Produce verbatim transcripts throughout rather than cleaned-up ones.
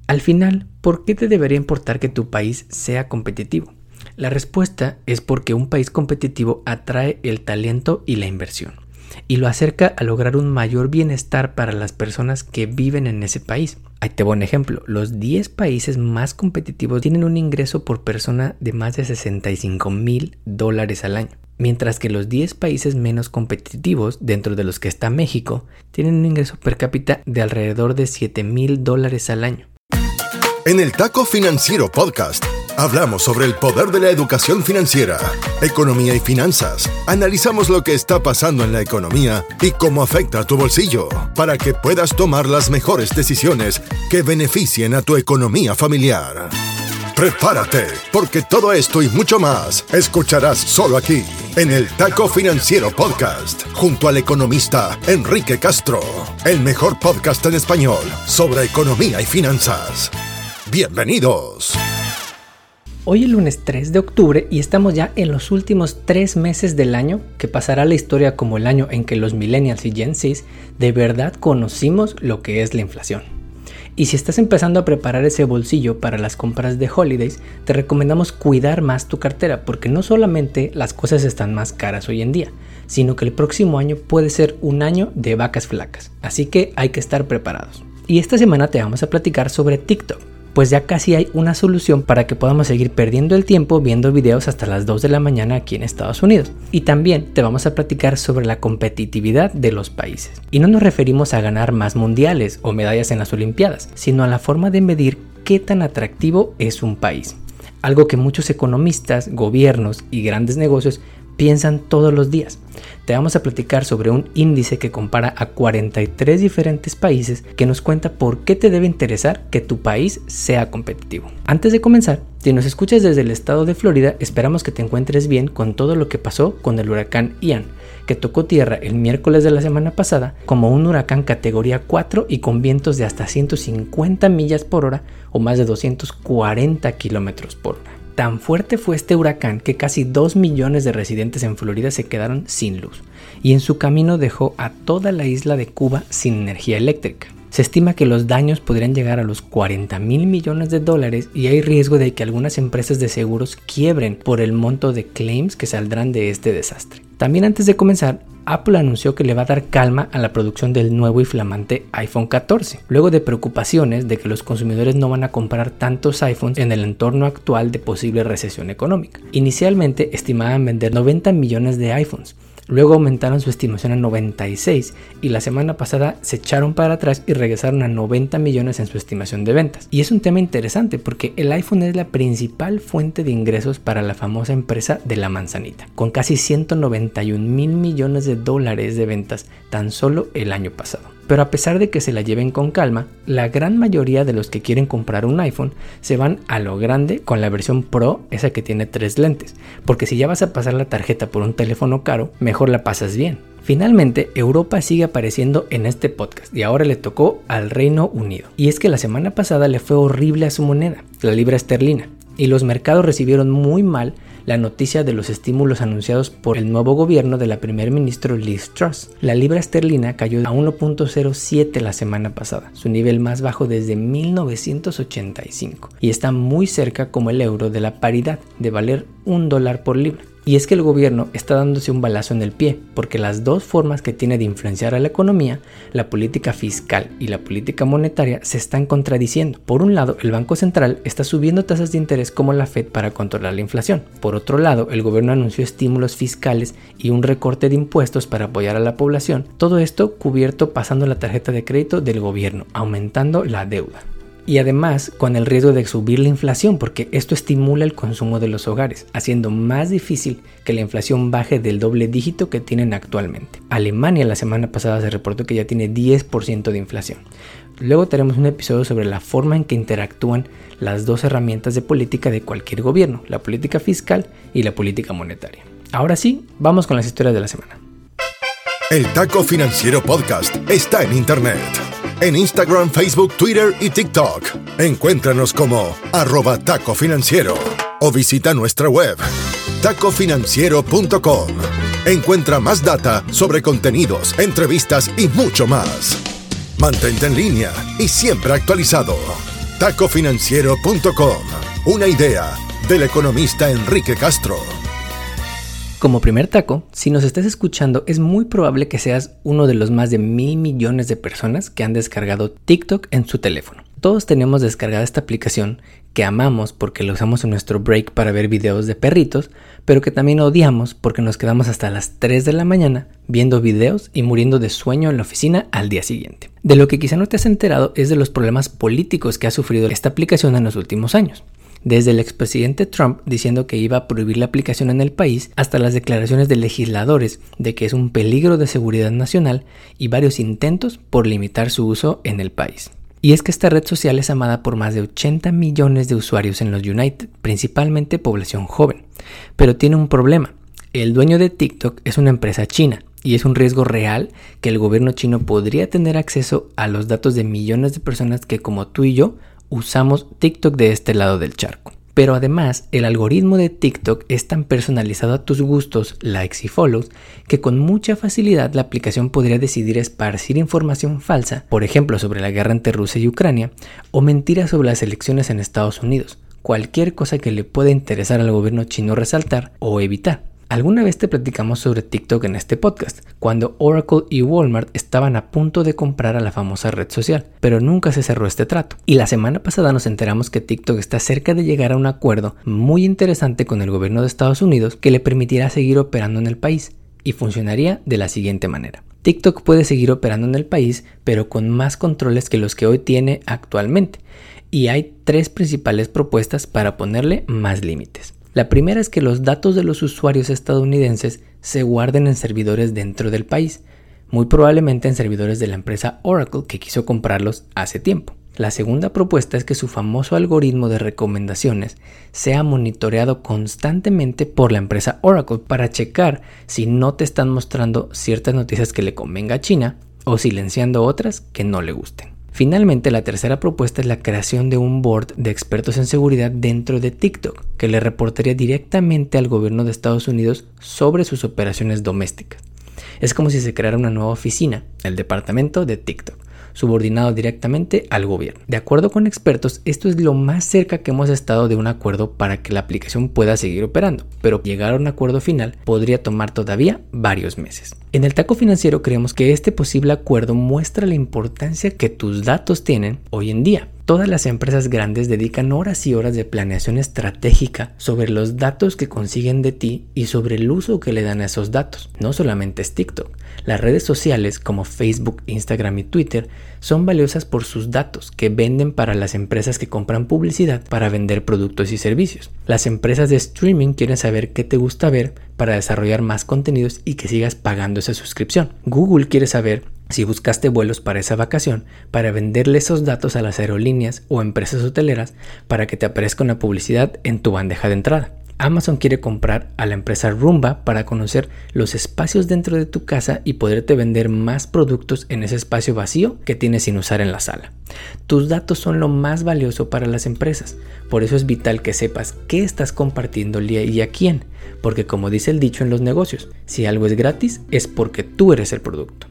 Al final, ¿por qué te debería importar que tu país sea competitivo? La respuesta es porque un país competitivo atrae el talento y la inversión, y lo acerca a lograr un mayor bienestar para las personas que viven en ese país. Ahí te voy un ejemplo. Los diez países más competitivos tienen un ingreso por persona de más de sesenta y cinco mil dólares al año, mientras que los diez países menos competitivos, dentro de los que está México, tienen un ingreso per cápita de alrededor de siete mil dólares al año. En el Taco Financiero Podcast hablamos sobre el poder de la educación financiera, economía y finanzas. Analizamos lo que está pasando en la economía y cómo afecta a tu bolsillo, para que puedas tomar las mejores decisiones que beneficien a tu economía familiar. Prepárate, porque todo esto y mucho más escucharás solo aquí, en el Taco Financiero Podcast, junto al economista Enrique Castro, el mejor podcast en español sobre economía y finanzas. ¡Bienvenidos! Hoy es lunes tres de octubre y estamos ya en los últimos tres meses del año, que pasará a la historia como el año en que los millennials y Gen Zs de verdad conocimos lo que es la inflación. Y si estás empezando a preparar ese bolsillo para las compras de holidays, te recomendamos cuidar más tu cartera, porque no solamente las cosas están más caras hoy en día, sino que el próximo año puede ser un año de vacas flacas, así que hay que estar preparados. Y esta semana te vamos a platicar sobre TikTok, pues ya casi hay una solución para que podamos seguir perdiendo el tiempo viendo videos hasta las dos de la mañana aquí en Estados Unidos. Y también te vamos a platicar sobre la competitividad de los países. Y no nos referimos a ganar más mundiales o medallas en las Olimpiadas, sino a la forma de medir qué tan atractivo es un país. Algo que muchos economistas, gobiernos y grandes negocios piensan todos los días. Te vamos a platicar sobre un índice que compara a cuarenta y tres diferentes países, que nos cuenta por qué te debe interesar que tu país sea competitivo. Antes de comenzar, si nos escuchas desde el estado de Florida, esperamos que te encuentres bien con todo lo que pasó con el huracán Ian, que tocó tierra el miércoles de la semana pasada como un huracán categoría cuatro y con vientos de hasta ciento cincuenta millas por hora o más de doscientos cuarenta kilómetros por hora. Tan fuerte fue este huracán que casi dos millones de residentes en Florida se quedaron sin luz, y en su camino dejó a toda la isla de Cuba sin energía eléctrica. Se estima que los daños podrían llegar a los cuarenta mil millones de dólares y hay riesgo de que algunas empresas de seguros quiebren por el monto de claims que saldrán de este desastre. También, antes de comenzar, Apple anunció que le va a dar calma a la producción del nuevo y flamante iPhone catorce, luego de preocupaciones de que los consumidores no van a comprar tantos iPhones en el entorno actual de posible recesión económica. Inicialmente estimaban vender noventa millones de iPhones, luego aumentaron su estimación a noventa y seis y la semana pasada se echaron para atrás y regresaron a noventa millones en su estimación de ventas. Y es un tema interesante porque el iPhone es la principal fuente de ingresos para la famosa empresa de la manzanita, con casi ciento noventa y un mil millones de dólares de ventas tan solo el año pasado. Pero a pesar de que se la lleven con calma, la gran mayoría de los que quieren comprar un iPhone se van a lo grande con la versión Pro, esa que tiene tres lentes, porque si ya vas a pasar la tarjeta por un teléfono caro, mejor la pasas bien. Finalmente, Europa sigue apareciendo en este podcast y ahora le tocó al Reino Unido. Y es que la semana pasada le fue horrible a su moneda, la libra esterlina, y los mercados recibieron muy mal la noticia de los estímulos anunciados por el nuevo gobierno de la primer ministro Liz Truss. La libra esterlina cayó a uno punto cero siete la semana pasada, su nivel más bajo desde mil novecientos ochenta y cinco, y está muy cerca como el euro de la paridad de valer un dólar por libra. Y es que el gobierno está dándose un balazo en el pie, porque las dos formas que tiene de influenciar a la economía, la política fiscal y la política monetaria, se están contradiciendo. Por un lado, el Banco Central está subiendo tasas de interés como la Fed para controlar la inflación. Por otro lado, el gobierno anunció estímulos fiscales y un recorte de impuestos para apoyar a la población. Todo esto cubierto pasando la tarjeta de crédito del gobierno, aumentando la deuda. Y además con el riesgo de subir la inflación, porque esto estimula el consumo de los hogares, haciendo más difícil que la inflación baje del doble dígito que tienen actualmente. Alemania la semana pasada se reportó que ya tiene diez por ciento de inflación. Luego tenemos un episodio sobre la forma en que interactúan las dos herramientas de política de cualquier gobierno, la política fiscal y la política monetaria. Ahora sí, vamos con las historias de la semana. El Taco Financiero Podcast está en internet. En Instagram, Facebook, Twitter y TikTok. Encuéntranos como arroba Taco Financiero o visita nuestra web taco financiero punto com. Encuentra más data sobre contenidos, entrevistas y mucho más. Mantente en línea y siempre actualizado. taco financiero punto com. Una idea del economista Enrique Castro. Como primer taco, si nos estás escuchando, es muy probable que seas uno de los más de mil millones de personas que han descargado TikTok en su teléfono. Todos tenemos descargada esta aplicación que amamos porque la usamos en nuestro break para ver videos de perritos, pero que también odiamos porque nos quedamos hasta las tres de la mañana viendo videos y muriendo de sueño en la oficina al día siguiente. De lo que quizá no te has enterado es de los problemas políticos que ha sufrido esta aplicación en los últimos años. Desde el expresidente Trump diciendo que iba a prohibir la aplicación en el país, hasta las declaraciones de legisladores de que es un peligro de seguridad nacional y varios intentos por limitar su uso en el país. Y es que esta red social es amada por más de ochenta millones de usuarios en los United, principalmente población joven. Pero tiene un problema. El dueño de TikTok es una empresa china y es un riesgo real que el gobierno chino podría tener acceso a los datos de millones de personas que, como tú y yo, usamos TikTok de este lado del charco. Pero además, el algoritmo de TikTok es tan personalizado a tus gustos, likes y follows, que con mucha facilidad la aplicación podría decidir esparcir información falsa, por ejemplo sobre la guerra entre Rusia y Ucrania, o mentiras sobre las elecciones en Estados Unidos, cualquier cosa que le pueda interesar al gobierno chino resaltar o evitar. Alguna vez te platicamos sobre TikTok en este podcast, cuando Oracle y Walmart estaban a punto de comprar a la famosa red social, pero nunca se cerró este trato. Y la semana pasada nos enteramos que TikTok está cerca de llegar a un acuerdo muy interesante con el gobierno de Estados Unidos que le permitirá seguir operando en el país, y funcionaría de la siguiente manera. TikTok puede seguir operando en el país, pero con más controles que los que hoy tiene actualmente, y hay tres principales propuestas para ponerle más límites. La primera es que los datos de los usuarios estadounidenses se guarden en servidores dentro del país, muy probablemente en servidores de la empresa Oracle que quiso comprarlos hace tiempo. La segunda propuesta es que su famoso algoritmo de recomendaciones sea monitoreado constantemente por la empresa Oracle para checar si no te están mostrando ciertas noticias que le convenga a China o silenciando otras que no le gusten. Finalmente, la tercera propuesta es la creación de un board de expertos en seguridad dentro de TikTok, que le reportaría directamente al gobierno de Estados Unidos sobre sus operaciones domésticas. Es como si se creara una nueva oficina, el departamento de TikTok, subordinado directamente al gobierno. De acuerdo con expertos, esto es lo más cerca que hemos estado de un acuerdo para que la aplicación pueda seguir operando, pero llegar a un acuerdo final podría tomar todavía varios meses. En el Taco Financiero creemos que este posible acuerdo muestra la importancia que tus datos tienen hoy en día. Todas las empresas grandes dedican horas y horas de planeación estratégica sobre los datos que consiguen de ti y sobre el uso que le dan a esos datos. No solamente es TikTok. Las redes sociales como Facebook, Instagram y Twitter son valiosas por sus datos que venden para las empresas que compran publicidad para vender productos y servicios. Las empresas de streaming quieren saber qué te gusta ver para desarrollar más contenidos y que sigas pagando esa suscripción. Google quiere saber si buscaste vuelos para esa vacación para venderle esos datos a las aerolíneas o empresas hoteleras para que te aparezca una publicidad en tu bandeja de entrada. Amazon quiere comprar a la empresa Roomba para conocer los espacios dentro de tu casa y poderte vender más productos en ese espacio vacío que tienes sin usar en la sala. Tus datos son lo más valioso para las empresas, por eso es vital que sepas qué estás compartiendo y a quién, porque como dice el dicho en los negocios, si algo es gratis es porque tú eres el producto.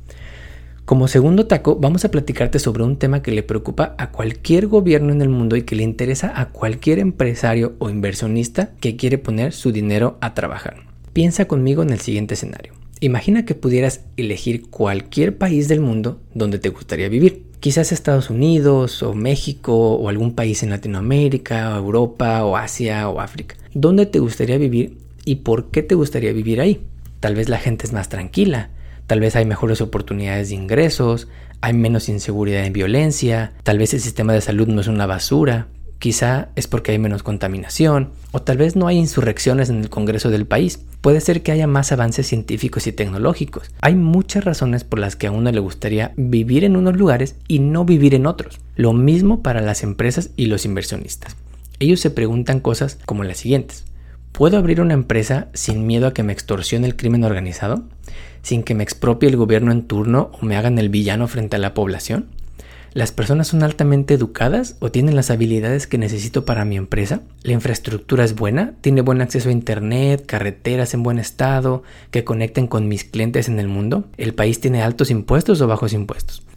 Como segundo taco, vamos a platicarte sobre un tema que le preocupa a cualquier gobierno en el mundo y que le interesa a cualquier empresario o inversionista que quiere poner su dinero a trabajar. Piensa conmigo en el siguiente escenario. Imagina que pudieras elegir cualquier país del mundo donde te gustaría vivir. Quizás Estados Unidos o México o algún país en Latinoamérica o Europa o Asia o África. ¿Dónde te gustaría vivir y por qué te gustaría vivir ahí? Tal vez la gente es más tranquila. Tal vez hay mejores oportunidades de ingresos, hay menos inseguridad y violencia, tal vez el sistema de salud no es una basura, quizá es porque hay menos contaminación, o tal vez no hay insurrecciones en el Congreso del país. Puede ser que haya más avances científicos y tecnológicos. Hay muchas razones por las que a uno le gustaría vivir en unos lugares y no vivir en otros. Lo mismo para las empresas y los inversionistas. Ellos se preguntan cosas como las siguientes. ¿Puedo abrir una empresa sin miedo a que me extorsione el crimen organizado? ¿Sin que me expropie el gobierno en turno o me hagan el villano frente a la población? ¿Las personas son altamente educadas o tienen las habilidades que necesito para mi empresa? ¿La infraestructura es buena? ¿Tiene buen acceso a internet, carreteras en buen estado, que conecten con mis clientes en el mundo? ¿El país tiene altos impuestos o bajos impuestos?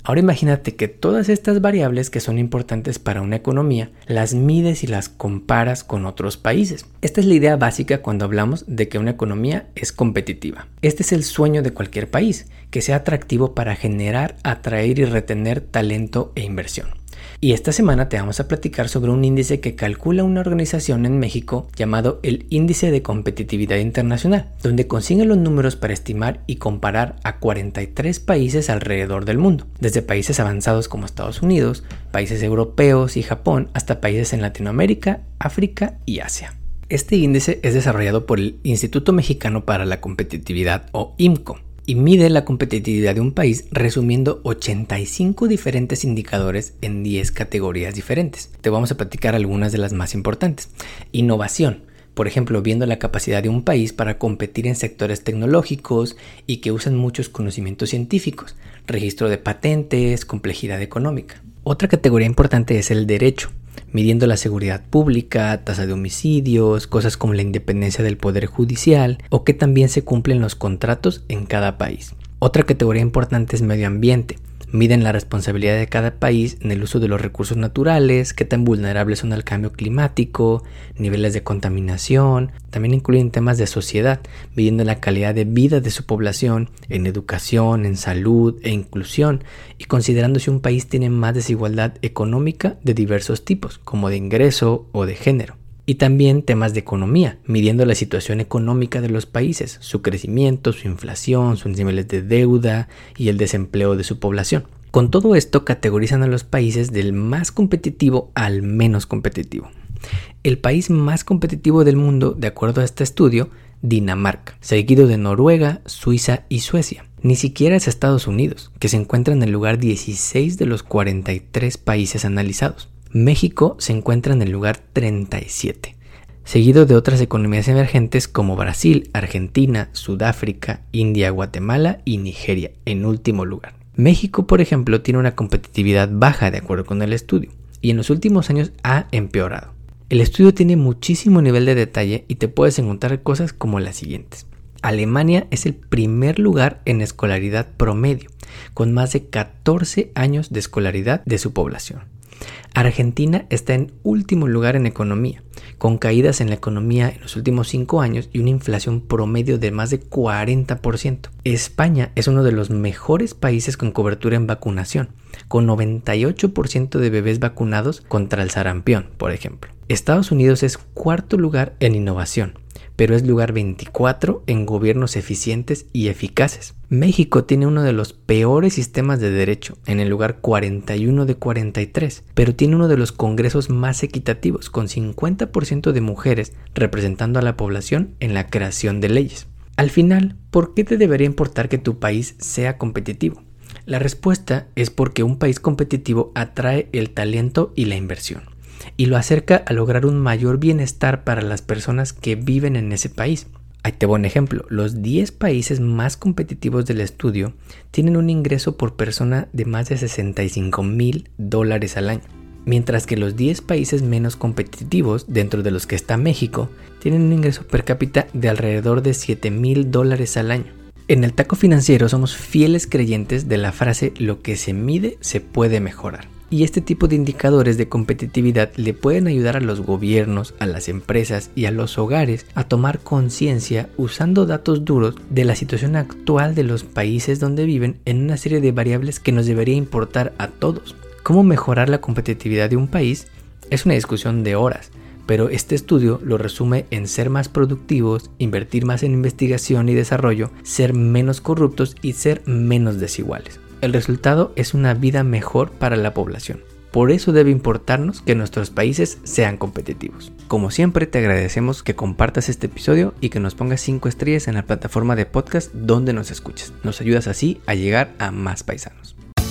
Ahora imagínate que todas estas variables que son importantes para una economía, las mides y las comparas con otros países. Esta es la idea básica cuando hablamos de que una economía es competitiva. Este es el sueño de cualquier país, que sea atractivo para generar, atraer y retener talento e inversión. Y esta semana te vamos a platicar sobre un índice que calcula una organización en México llamado el Índice de Competitividad Internacional, donde consigue los números para estimar y comparar a cuarenta y tres países alrededor del mundo, desde países avanzados como Estados Unidos, países europeos y Japón, hasta países en Latinoamérica, África y Asia. Este índice es desarrollado por el Instituto Mexicano para la Competitividad o I M C O. Y mide la competitividad de un país resumiendo ochenta y cinco diferentes indicadores en diez categorías diferentes. Te vamos a platicar algunas de las más importantes. Innovación, por ejemplo, viendo la capacidad de un país para competir en sectores tecnológicos y que usan muchos conocimientos científicos, registro de patentes, complejidad económica. Otra categoría importante es el derecho, midiendo la seguridad pública, tasa de homicidios, cosas como la independencia del poder judicial o que también se cumplen los contratos en cada país. Otra categoría importante es medio ambiente. Miden la responsabilidad de cada país en el uso de los recursos naturales, qué tan vulnerables son al cambio climático, niveles de contaminación. También incluyen temas de sociedad, midiendo la calidad de vida de su población, en educación, en salud e inclusión, y considerando si un país tiene más desigualdad económica de diversos tipos, como de ingreso o de género. Y también temas de economía, midiendo la situación económica de los países, su crecimiento, su inflación, sus niveles de deuda y el desempleo de su población. Con todo esto categorizan a los países del más competitivo al menos competitivo. El país más competitivo del mundo, de acuerdo a este estudio, Dinamarca, seguido de Noruega, Suiza y Suecia. Ni siquiera es Estados Unidos, que se encuentra en el lugar dieciséis de los cuarenta y tres países analizados. México se encuentra en el lugar treinta y siete, seguido de otras economías emergentes como Brasil, Argentina, Sudáfrica, India, Guatemala y Nigeria, en último lugar. México, por ejemplo, tiene una competitividad baja de acuerdo con el estudio, y en los últimos años ha empeorado. El estudio tiene muchísimo nivel de detalle y te puedes encontrar cosas como las siguientes. Alemania es el primer lugar en escolaridad promedio, con más de catorce años de escolaridad de su población. Argentina está en último lugar en economía, con caídas en la economía en los últimos cinco años y una inflación promedio de más de cuarenta por ciento. España es uno de los mejores países con cobertura en vacunación, con noventa y ocho por ciento de bebés vacunados contra el sarampión, por ejemplo. Estados Unidos es cuarto lugar en innovación, pero es lugar veinticuatro en gobiernos eficientes y eficaces. México tiene uno de los peores sistemas de derecho, en el lugar cuarenta y uno de cuarenta y tres, pero tiene uno de los congresos más equitativos, con cincuenta por ciento de mujeres representando a la población en la creación de leyes. Al final, ¿por qué te debería importar que tu país sea competitivo? La respuesta es porque un país competitivo atrae el talento y la inversión, y lo acerca a lograr un mayor bienestar para las personas que viven en ese país. Ahí te voy un ejemplo. Los diez países más competitivos del estudio tienen un ingreso por persona de más de sesenta y cinco mil dólares al año, mientras que los diez países menos competitivos, dentro de los que está México, tienen un ingreso per cápita de alrededor de siete mil dólares al año. En el Taco Financiero somos fieles creyentes de la frase "lo que se mide se puede mejorar". Y este tipo de indicadores de competitividad le pueden ayudar a los gobiernos, a las empresas y a los hogares a tomar conciencia usando datos duros de la situación actual de los países donde viven en una serie de variables que nos debería importar a todos. ¿Cómo mejorar la competitividad de un país? Es una discusión de horas, pero este estudio lo resume en ser más productivos, invertir más en investigación y desarrollo, ser menos corruptos y ser menos desiguales. El resultado es una vida mejor para la población. Por eso debe importarnos que nuestros países sean competitivos. Como siempre, te agradecemos que compartas este episodio y que nos pongas cinco estrellas en la plataforma de podcast donde nos escuches. Nos ayudas así a llegar a más paisanos.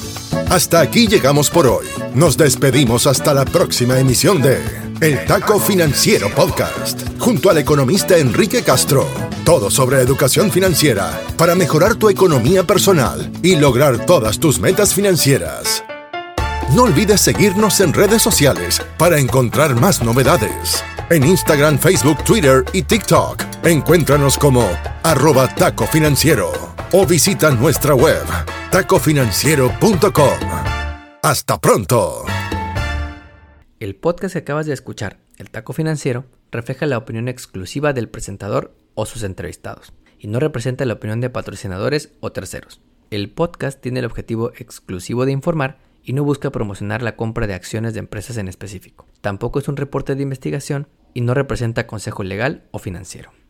Hasta aquí llegamos por hoy. Nos despedimos hasta la próxima emisión de El Taco Financiero Podcast, junto al economista Enrique Castro. Todo sobre educación financiera para mejorar tu economía personal y lograr todas tus metas financieras. No olvides seguirnos en redes sociales para encontrar más novedades. En Instagram, Facebook, Twitter y TikTok. Encuéntranos como arroba Taco Financiero o visita nuestra web taco financiero punto com. ¡Hasta pronto! El podcast que acabas de escuchar, El Taco Financiero, refleja la opinión exclusiva del presentador o sus entrevistados y no representa la opinión de patrocinadores o terceros. El podcast tiene el objetivo exclusivo de informar y no busca promocionar la compra de acciones de empresas en específico. Tampoco es un reporte de investigación y no representa consejo legal o financiero.